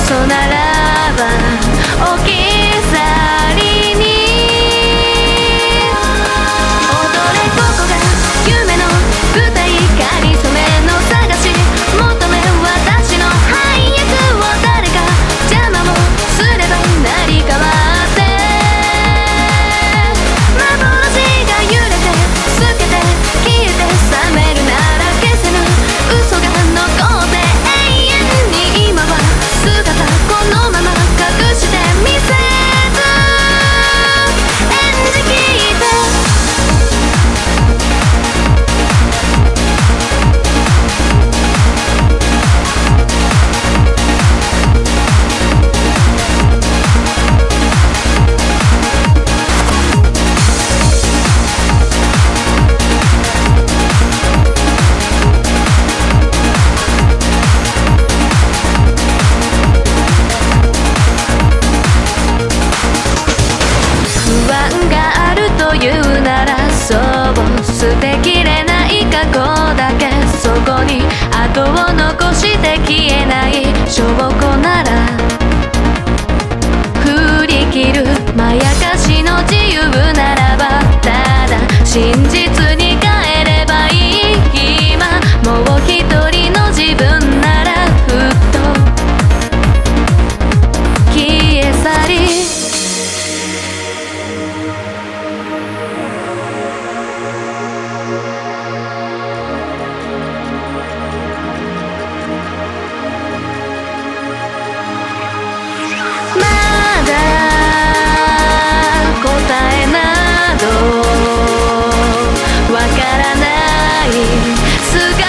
嘘ならば置き去りに踊れここが夢の舞台かりそめの探し求め私の配役を誰か邪魔をすれば成り変わって幻が揺れて透けて消えて覚めるなら消せぬ嘘が残って永遠に今は姿このまま隠してみせず演じきって不安があるというならそう捨てきれない過去だけそこに後を残して消えない証拠なら振り切るまやかしの自由ならばただ真実に変えればいい今もう一人の自分ならふっと消え去りまだ答えなどわからない